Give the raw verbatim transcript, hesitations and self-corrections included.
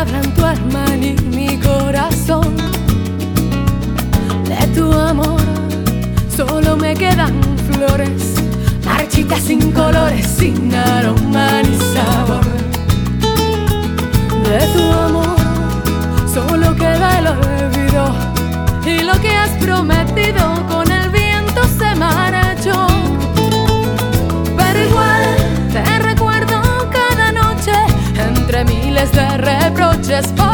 palabran tu alma ni mi corazón. De tu amor solo me quedan flores, marchitas sin colores, sin aroma ni sabor. De tu amor solo queda el olvido, y lo que has prometido con el viento se marchó. Pero igual te recuerdo cada noche entre miles de reproches.